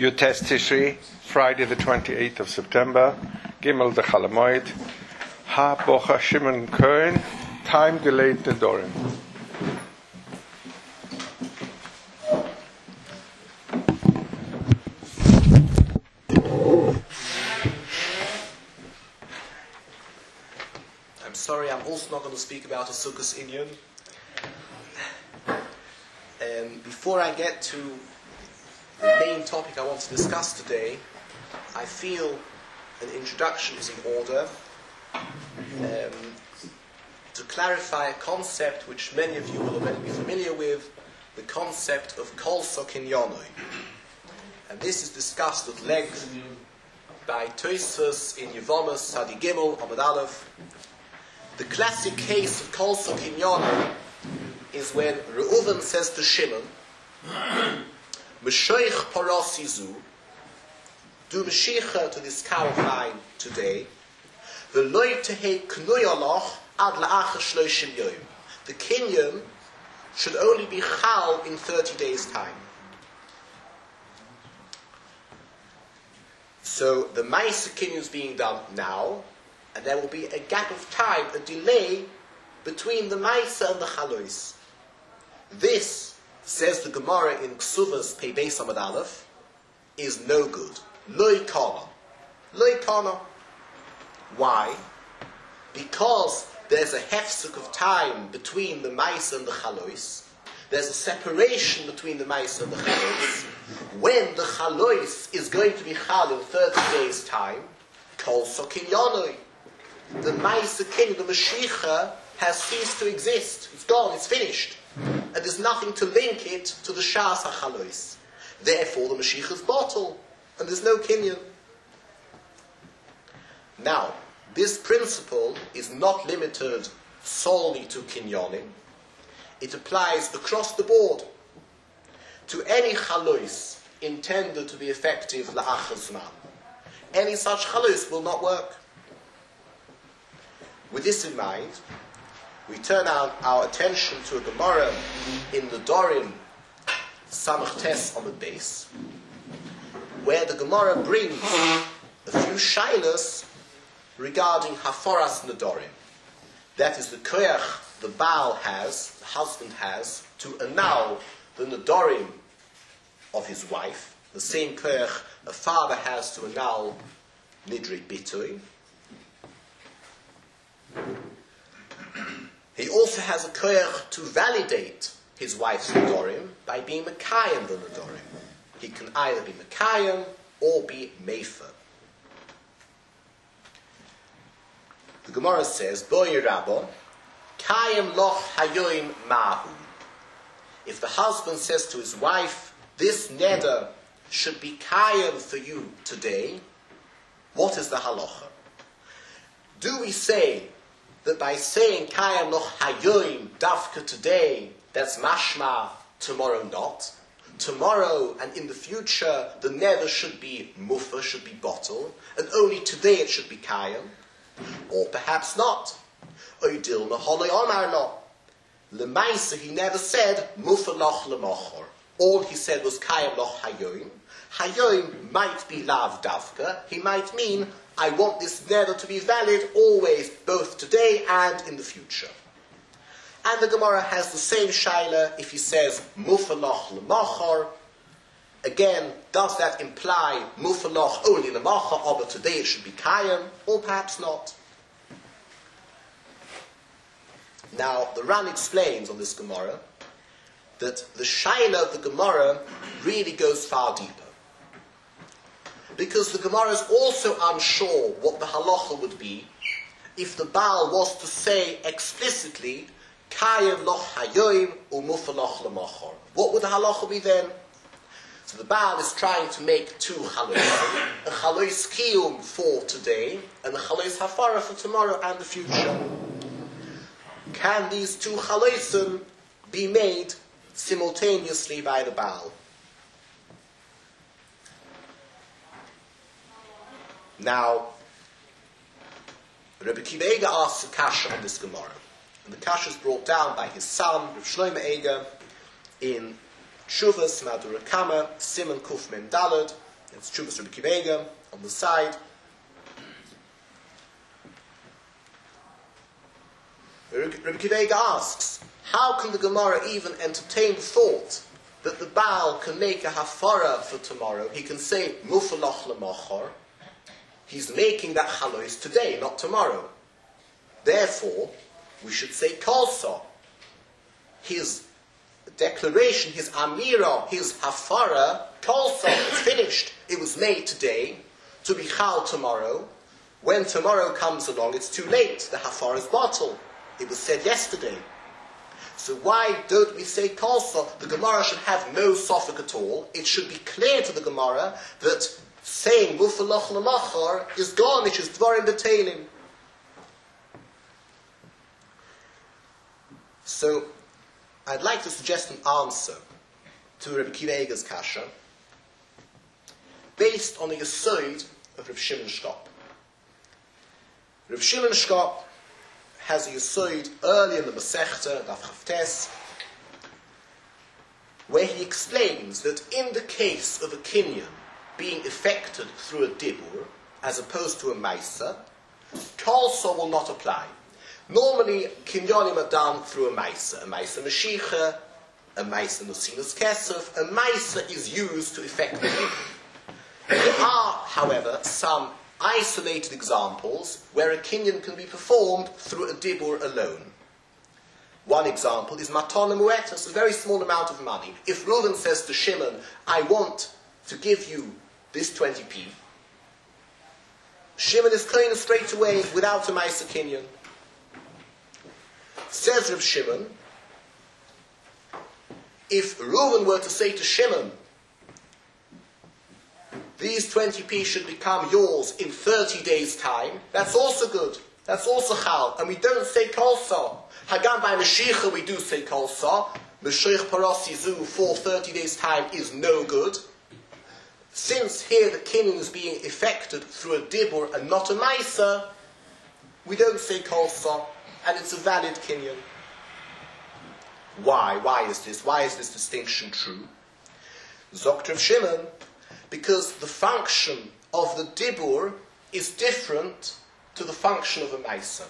Yutes Tishri, Friday the 28th of September, Gimel de Chalamoid, Ha Bocha Shimon Cohen, time delayed Nedorim. I'm sorry, I'm also not going to speak about a Sukkos Inyan. Before I get to the main topic I want to discuss today, I feel an introduction is in order to clarify a concept which many of you will already be familiar with, the concept of Kol Sokinyanoi. And this is discussed at length by Tosfos in Yevamos Sadi Gimel Amud Aleph. The classic case of Kol Sokinyanoi is when Reuven says to Shimon, Meshoich parasizu, do Meshicha to this cow of mine today. V'loi tehei knuyaloch ad la'achar shloshim yoyim. The kinyan should only be chal in 30 days' time. So the Maisa kinyan is being done now, and there will be a gap of time, a delay between the Maisa and the Chalois. This, says the Gemara in Ksuvas Pei Beis Amud Aleph, is no good. Loi kana. Loi kana. Why? Because there's a hefsek of time between the Maisa and the Chalois. There's a separation between the Maisa and the Chalois. When the Chalois is going to be chal in 30 days' time, Kol Sokinyanoi, the Maisa King, the Mashiach, has ceased to exist. It's gone, it's finished. And there's nothing to link it to the Shas HaChalois. Therefore, the Mashiach is bottle, and there's no kinyan. Now, this principle is not limited solely to kinyanim. It applies across the board to any Chalois intended to be effective la'achar zman. Any such Chalois will not work. With this in mind, we turn our attention to a Gemara in the Dorim Samach Tes Amud Beis, where the Gemara brings a few shaylas regarding Haforas Nedorim. That is the koyach the Baal has, the husband has, to annul the Nedorim of his wife, the same koyach a father has to annul Nidri Bitui. He also has a koyach to validate his wife's nedorim by being mekayim the nedorim. He can either be mekayim or be mefer. The Gemara says, Boy Rabbo, kayim loch hayoim mahu. If the husband says to his wife, this neder should be kayim for you today, what is the halacha? Do we say that by saying Kayam Loch Hayoim Davka today, that's mashma, tomorrow not? Tomorrow and in the future, the neder should be mufa, should be bottle, and only today it should be Kayam? Or perhaps not. Oidil Maholoi Omar Lo. Lemaisa, he never said mufa loch lemochor. All he said was Kayam Loch Hayoim. Hayoim might be lav davka. He might mean, I want this neder to be valid always, both today and in the future. And the Gemara has the same shaila if he says mufaloch lemachor. Again, does that imply mufaloch only lemachor, but today it should be kayam, or perhaps not? Now, the Ran explains on this Gemara that the shaila of the Gemara really goes far deeper. Because the Gemara is also unsure what the halacha would be if the Baal was to say explicitly, Kayim loch hayoim umufaloch lemachor. What would the halacha be then? So the Baal is trying to make two chalois, a chalois kiyum for today and a chalois hafara for tomorrow and the future. Can these two chaloisim be made simultaneously by the Baal? Now, Rebbe Kiva Eger asks a kasha on this Gemara. And the kasha is brought down by his son, Reb Shlomo Eger, in Tshuvas Madura Kama, Simon Kuf Mem Daled, It's Chubas Rabbi Akiva Eiger on the side. Rabbi Akiva Eiger asks, how can the Gemara even entertain the thought that the Baal can make a hafara for tomorrow? He can say, Mufalach lemachar. He's making that chalois today, not tomorrow. Therefore, we should say kolsa. His declaration, his amira, his hafara, kolsa, is finished. It was made today to be chal tomorrow. When tomorrow comes along, it's too late. The hafara is bottled. It was said yesterday. So why don't we say kolsa? The Gemara should have no sofik at all. It should be clear to the Gemara that saying mufalach lemachar is gone. It is dvarim b'teilim. So, I'd like to suggest an answer to Rabbi Akiva Eiger's kasha based on the yesod of Rav Shimon Shkop. Rav Shimon Shkop has a yesod early in the Masechta, Daf Chavtes, where he explains that in the case of a kinyan being effected through a dibur, as opposed to a maisa, kolsa will not apply. Normally, kinyanim are done through a maisa mashicha, a maisa nusinus kesef. A maisa is used to effect the dibur. There are, however, some isolated examples where a kinyan can be performed through a dibur alone. One example is matana muetas, a very small amount of money. If Reuven says to Shimon, I want to give you this 20p, Shimon is clean straight away without a maisa kinyan. Says Reb Shimon, if Reuven were to say to Shimon, these 20p should become yours in 30 days' time, that's also good. That's also chal. And we don't say kolsa. Hagam by Mashiach we do say kolsa. Mashiach paras yizu for 30 days' time is no good. Since here the kinyan is being effected through a dibur and not a maisa, we don't say kolsa. And it's a valid kinyan. Why? Why is this? Why is this distinction true? Zokt Rav Shimon, because the function of the dibur is different to the function of a maisa.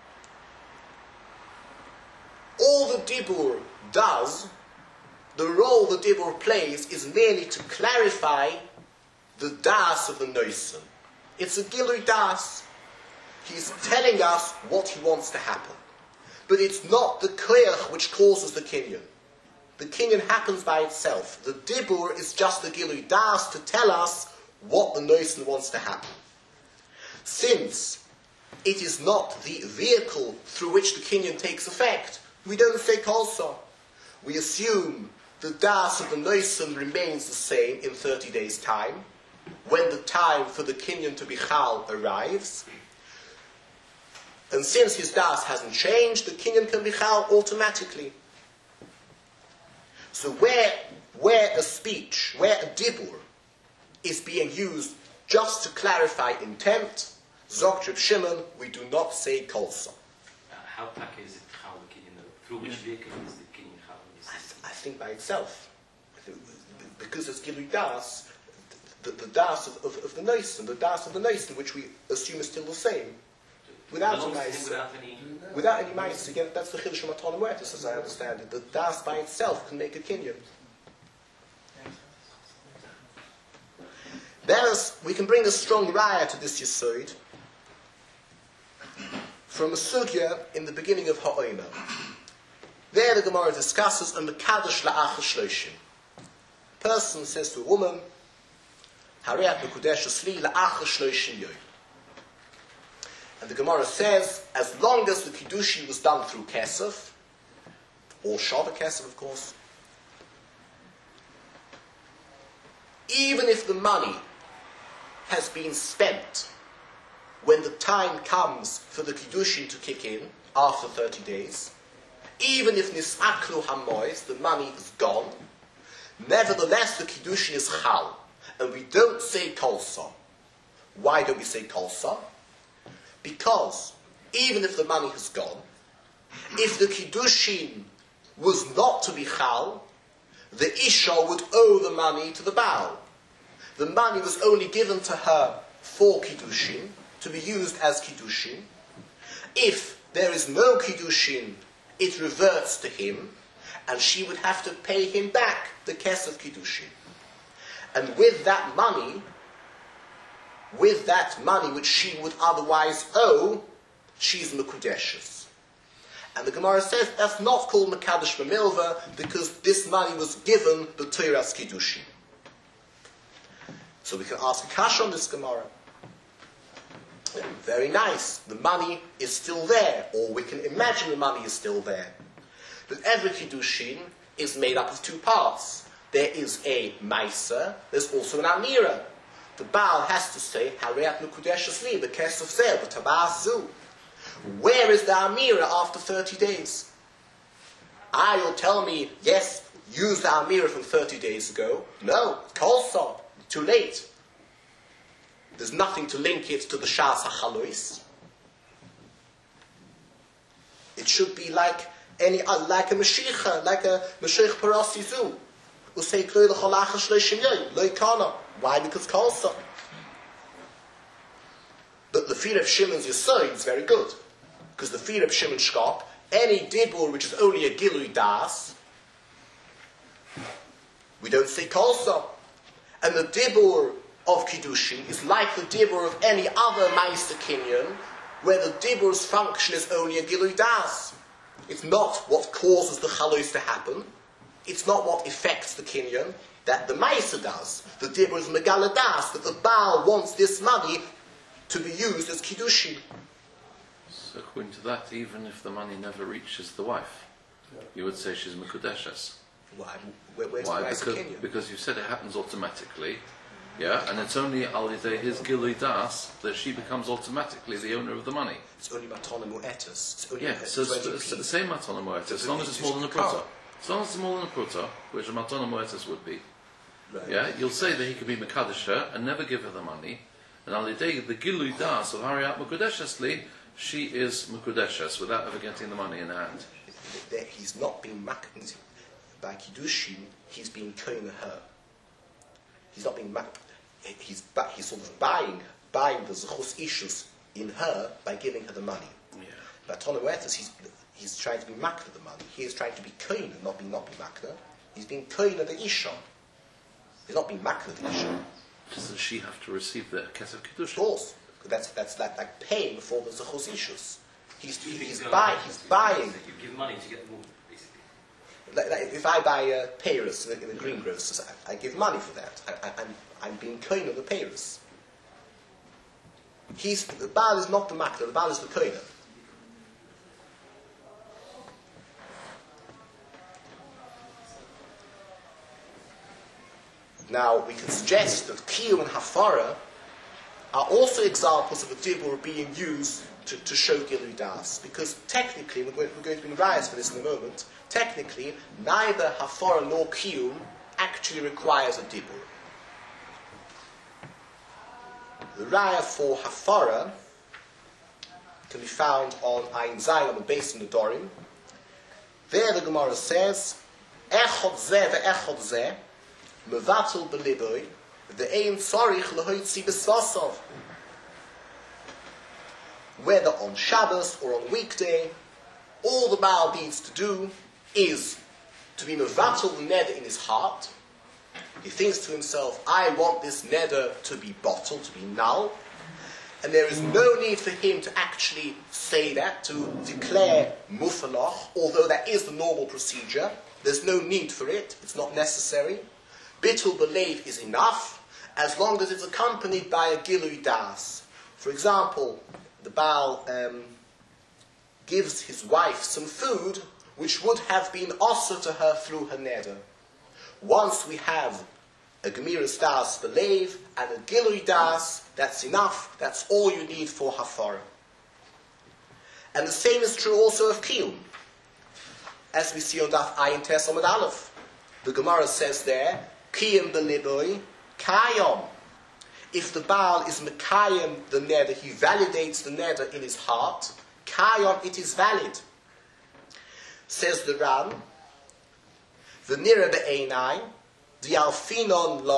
All the dibur does, the role the dibur plays, is merely to clarify the das of the noisen. It's a gilui das. He's telling us what he wants to happen. But it's not the koyach which causes the kinyan. The kinyan happens by itself. The dibur is just the gilui das to tell us what the noisen wants to happen. Since it is not the vehicle through which the kinyan takes effect, we don't say kolsa. We assume the das of the noisen remains the same in 30 days' time, when the time for the kinyan to be chal arrives. And since his das hasn't changed, the kinyan can be chal automatically. So where a speech, where a dibur is being used just to clarify intent, Zokt Reb Shimon, we do not say kolsa. How is it chal the kinyan? Through which vehicle is the kinyan chal? I think by itself. Because it's gilui das, the das of the noisen, the das of the noisen, which we assume is still the same. Without any mice, again, that's the chiddush of matana muetas, as I understand it. The das by itself can make a kinyan. Then we can bring a strong raya to this yesod from a sugya in the beginning of Ha'omer. There the Gemara discusses a mekadosh la'achar shloshim. Person says to a woman, Hareat mekudesh asli la'achar shloshim yoy. And the Gemara says, as long as the Kiddushin was done through Kesef, or Shava Kesef, of course, even if the money has been spent when the time comes for the Kiddushin to kick in after 30 days, even if Nisaklu Hamois, the money is gone, nevertheless the Kiddushin is Chal, and we don't say Kolsa. Why don't we say Kolsa? Because even if the money has gone, if the Kiddushin was not to be Chal, the Isha would owe the money to the Baal. the money was only given to her for Kiddushin, to be used as Kiddushin. If there is no Kiddushin, it reverts to him, and she would have to pay him back the Kesef Kiddushin. And with that money which she would otherwise owe, she's Mekudeshes. And the Gemara says that's not called Mekadosh B'milva because this money was given the B'Teiras Kiddushin. So we can ask a kasha on this Gemara. Very nice. The money is still there, or we can imagine the money is still there. But every Kiddushin is made up of two parts. There is a Maisa, there's also an Amira. The Baal has to say, Hareat Mekudeshes li, B'Kesef Zeh, B'Tabas Zu. Where is the Amira after 30 days? You'll tell me, yes, use the Amira from 30 days ago. No, Kolson, too late. There's nothing to link it to the Shas HaChalois. It should be like a Mashiach, like a Mashiach Parasi Zu. Usei Kloy L'Cholacha Shleishim Yoy, Lo Yikana. Why? Because Kolson. But the fear of Shimon's Yesod is very good. Because the fear of Shimon Shkop, any dibur which is only a Gilui Das, we don't say Kolson. And the dibur of Kiddushin is like the dibur of any other Meister Kinyan, where the dibur's function is only a Gilui Das. It's not what causes the Chalois to happen. It's not what affects the Kinyan. That the Meister does. The dibur is Megala Das, that the Baal wants this money to be used as Kiddushin. So according to that, even if the money never reaches the wife, you would say she's Mekudeshes. Why? Where's Why? the Kinyan? Because you said it happens automatically, yeah, and it's only Al-Yidei his Gilui Das that she becomes automatically the owner of the money. It's only Matana Mu'etus. Yeah, so it's the same Matana Mu'etus, as long as it's more than a Pruta. As long as it's more than a Pruta, which a Matana Mu'etus would be. Right. Yeah, you'll say that he could be Mekadesh her and never give her the money. And Al-Yidei, the Gilui Das of Hariat Mekudeshes li, she is Mekudeshes without ever getting the money in hand. He's not being makned by Kiddushin, he's being koine her. He's not being he's sort of buying the Zechus Ishus in her by giving her the money. Yeah. But Tonoetus, he's trying to be makna the money. He is trying to be koine, not be makna. He's being koine the Isha. He's not being makna the Isha. Doesn't she have to receive the Kesef Kiddushin? Of course. That's like paying for the Zechus Ishus. He's buying. You give money to get the woman, basically. Like if I buy Paris in the greengrocers, I give money for that. I'm being koine of the Paris. The Baal is not the makna, the Baal is the koine. Now, we can suggest that Kiyum and Hafara are also examples of a dibur being used to show Gilui Das. Because technically, we're going to be in rayas for this in a moment, technically, neither Hafara nor Kiyum actually requires a dibur. The raya for Hafara can be found on Ayin Zayin on the base in the Dorim. There the Gemara says, Echod zeh ve'echod zeh, mevatel b'liboy, ve'ein tzarich lehoitzi b'svasav. Whether on Shabbos or on weekday, all the Baal needs to do is to be mevatel the neder in his heart. He thinks to himself, I want this neder to be bottled, to be null. And there is no need for him to actually say that, to declare mufaloch, although that is the normal procedure. There's no need for it. It's not necessary. Bitul belev is enough, as long as it's accompanied by a gilui das. For example, the Baal gives his wife some food which would have been also to her through her neder. Once we have a Gemiras Das belev and a Gilui Das, that's enough. That's all you need for Hafara. And the same is true also of Kiyum. As we see on Daf Ayin Tes Amud Aleph. The Gemara says there, Kiyum beliboy Kayom. If the Baal is Mekayim the neder, he validates the neder in his heart, Kayom, it is valid. Says the Ran, the Nira be'einai, the Alfinon law,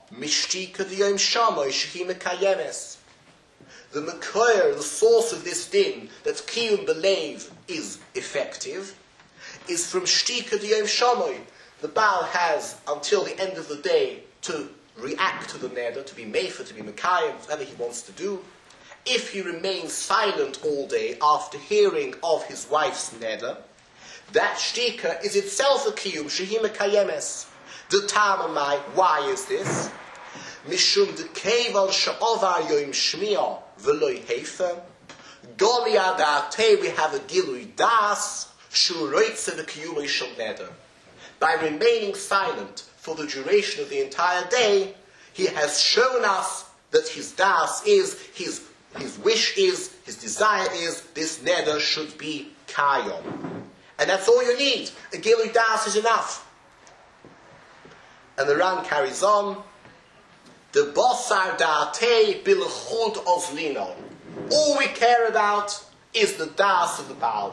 Mishtika diyom shamoy shehi mekayemes. The Mekoyer, the source of this din, that Kiyum Belev is effective, is from Shtika diyom shamoy. The Baal has until the end of the day to react to the neder, to be mefer, to be mekayim, whatever he wants to do. If he remains silent all day after hearing of his wife's neder, that shtika is itself a kiyum shehi mekayemes. The tamamai, why is this? Mishum de keval she'ovar yoim shmiya v'loi hefer. Goli adate, we have a gilui das shuroitze the kiyumei shel neder. By remaining silent for the duration of the entire day, he has shown us that his das is, his wish is, his desire is, this neder should be kayom. And that's all you need. A gilui das is enough. And the Ran carries on, the bosar da'atei bilchud ozlino. All we care about is the das of the Baal.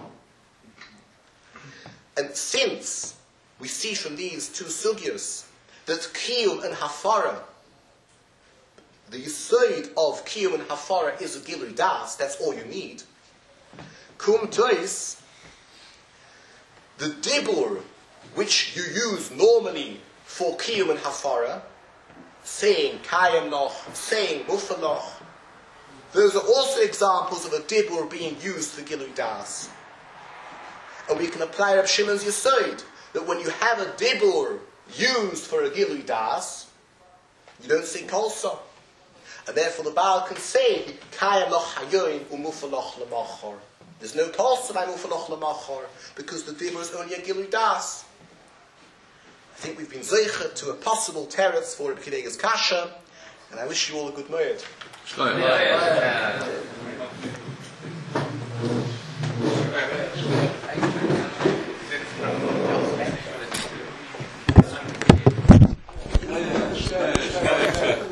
And since we see from these two sugyas that kiyum and hafara, the yisoid of kiyum and hafara is a gilui das, that's all you need. Kum tois, the dibur which you use normally for kiyum and hafara, saying kayam noch, saying mufa noch, those are also examples of a dibur being used for gilui das. And we can apply Reb Shimon's yisoid, that when you have a dibur used for a gilui das, you don't say kolsa. And therefore the Baal can say, kayam loch hayoin umufa loch lemachor. There's no kolsa by umufa loch lemachor, because the dibur is only a gilui das. I think we've been zeicher to a possible teretz for Reb Kivega's kasha, and I wish you all a good moed.